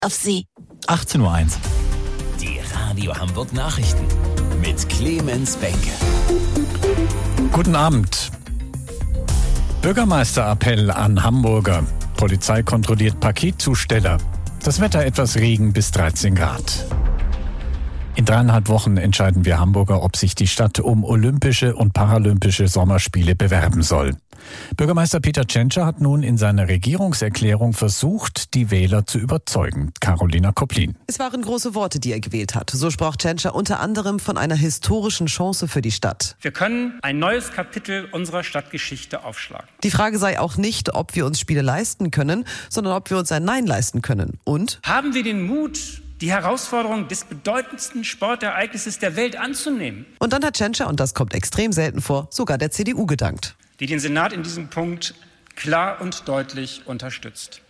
auf Sie. 18.01 Uhr. Die Radio Hamburg Nachrichten mit Clemens Benke. Guten Abend. Bürgermeisterappell an Hamburger. Polizei kontrolliert Paketzusteller. Das Wetter etwas Regen bis 13 Grad. In 3,5 Wochen entscheiden wir Hamburger, ob sich die Stadt um Olympische und Paralympische Sommerspiele bewerben soll. Bürgermeister Peter Tschentscher hat nun in seiner Regierungserklärung versucht, die Wähler zu überzeugen. Carolina Koplin. Es waren große Worte, die er gewählt hat. So sprach Tschentscher unter anderem von einer historischen Chance für die Stadt. Wir können ein neues Kapitel unserer Stadtgeschichte aufschlagen. Die Frage sei auch nicht, ob wir uns Spiele leisten können, sondern ob wir uns ein Nein leisten können. Und? Haben wir den Mut, die Herausforderung des bedeutendsten Sportereignisses der Welt anzunehmen? Und dann hat Tschentscher, und das kommt extrem selten vor, sogar der CDU gedankt, die den Senat in diesem Punkt klar und deutlich unterstützt.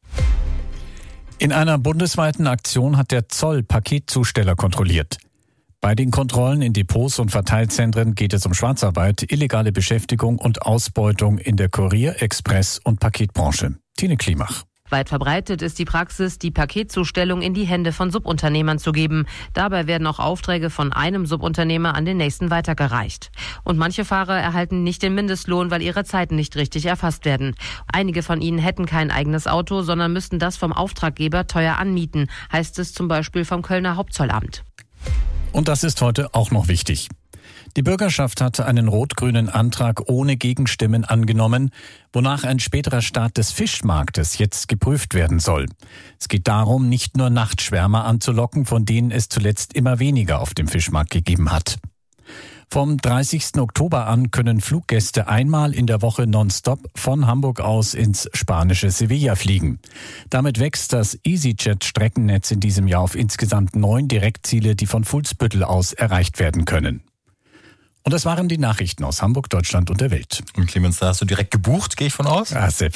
In einer bundesweiten Aktion hat der Zoll Paketzusteller kontrolliert. Bei den Kontrollen in Depots und Verteilzentren geht es um Schwarzarbeit, illegale Beschäftigung und Ausbeutung in der Kurier-, Express- und Paketbranche. Tine Klimach. Weit verbreitet ist die Praxis, die Paketzustellung in die Hände von Subunternehmern zu geben. Dabei werden auch Aufträge von einem Subunternehmer an den nächsten weitergereicht. Und manche Fahrer erhalten nicht den Mindestlohn, weil ihre Zeiten nicht richtig erfasst werden. Einige von ihnen hätten kein eigenes Auto, sondern müssten das vom Auftraggeber teuer anmieten, heißt es zum Beispiel vom Kölner Hauptzollamt. Und das ist heute auch noch wichtig. Die Bürgerschaft hat einen rot-grünen Antrag ohne Gegenstimmen angenommen, wonach ein späterer Start des Fischmarktes jetzt geprüft werden soll. Es geht darum, nicht nur Nachtschwärmer anzulocken, von denen es zuletzt immer weniger auf dem Fischmarkt gegeben hat. Vom 30. Oktober an können Fluggäste einmal in der Woche nonstop von Hamburg aus ins spanische Sevilla fliegen. Damit wächst das EasyJet-Streckennetz in diesem Jahr auf insgesamt 9 Direktziele, die von Fuhlsbüttel aus erreicht werden können. Und das waren die Nachrichten aus Hamburg, Deutschland und der Welt. Und Clemens, da hast du direkt gebucht, gehe ich von aus? Ja,